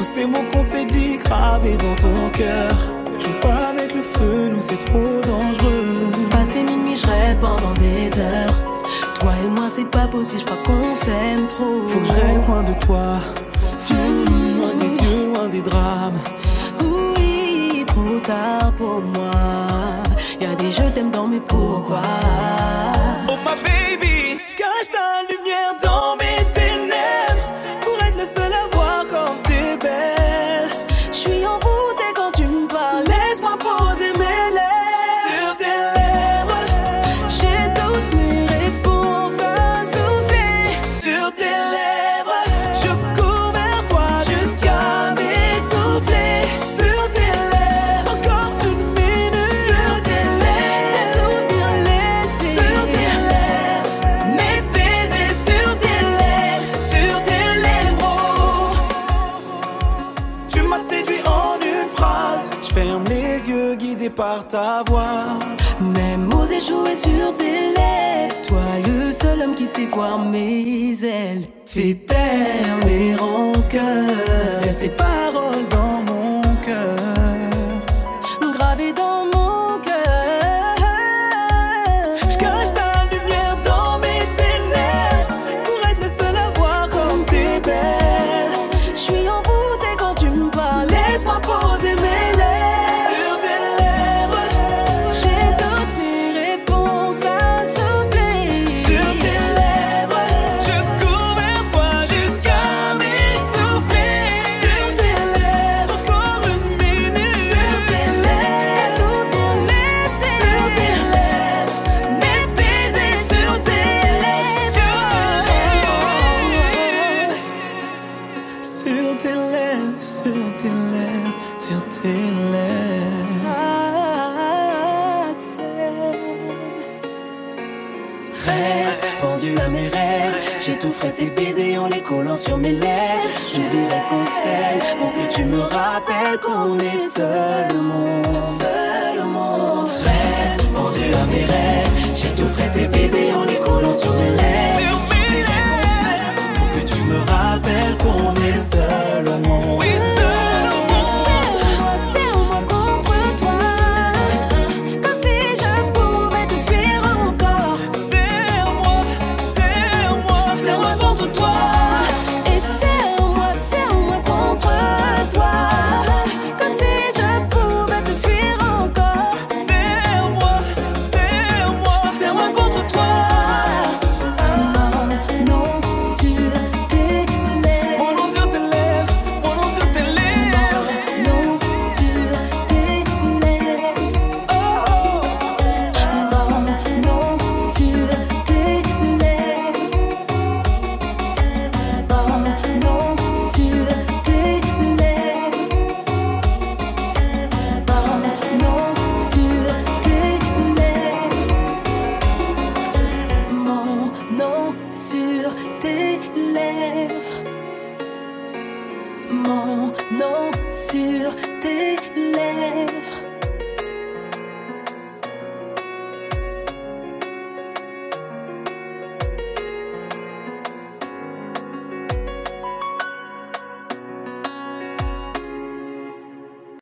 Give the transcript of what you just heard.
Tous ces mots qu'on s'est dit gravés dans ton cœur. Joue pas avec le feu, nous c'est trop dangereux. Passé minuit, je rêve pendant des heures. Toi et moi c'est pas possible, je crois qu'on s'aime trop. Faut que je reste loin de toi, loin des yeux, loin des drames. Oui, trop tard pour moi. Y'a des je t'aime dans mes pourquoi. Oh ma baby, je cache ta lumière dans mes ténèbres pour être le seul à voir comme t'es belle. Je suis envoûtée quand tu me parles. Laisse-moi poser mes lèvres sur tes lèvres. J'ai toutes mes réponses à souffler Sur tes lèvres, je cours vers toi jusqu'à m'essouffler. Sur tes lèvres, encore une minute. Sur tes lèvres, tes souvenirs laissés sur tes lèvres, mes baisers sur tes lèvres, oh. Tu m'as séduit en une phrase. Je ferme les yeux guidé par ta voix. Même oser jouer sur tes lèvres. Toi le seul homme qui sait voir mes ailes. Fais taire mes rancœurs. Laisse tes paroles dans mon cœur. Gravé dans mon cœur. Je cache ta lumière dans mes ténèbres pour être le seul à voir comme t'es belle. Je suis envoûtée quand tu me parles. Laisse-moi poser mes lèvres Sur tes lèvres, J'ai toutes mes réponses à souffler sur tes lèvres, je cours vers toi jusqu'à m'essouffler. Sur tes lèvres, encore une minute. Sur tes lèvres, tes souvenirs laissés sur tes lèvres, mes baisers sur tes lèvres. Sur tes lèvres, sur tes lèvres, sur tes lèvres. Reste pendu à mes rêves. J'étoufferai tes baisers en les collant sur mes lèvres. J'oublierai qu'on s'aime pour que tu me rappelles qu'on est seul au monde. Seul au monde. Reste pendu à mes rêves. J'étoufferai tes baisers en les collant sur mes lèvres. J'oublierai qu'on s'aime pour que tu me rappelles qu'on est seul au monde. Oui, seul au monde. Serre-moi contre toi, comme si je pouvais te fuir encore. Serre-moi, serre-moi, serre-moi contre toi. Et serre-moi contre toi, comme si je pouvais te fuir encore. Serre-moi, serre-moi, serre-moi contre toi. Mon nom sur tes lèvres. Mon nom sur tes lèvres, mon nom sur tes lèvres. Mon nom sur tes lèvres. Oh, oh. Mon nom sur tes lèvres. Mon nom sur tes lèvres. Mon nom sur tes lèvres. Mon nom sur tes lèvres. Mon nom sur tes lèvres.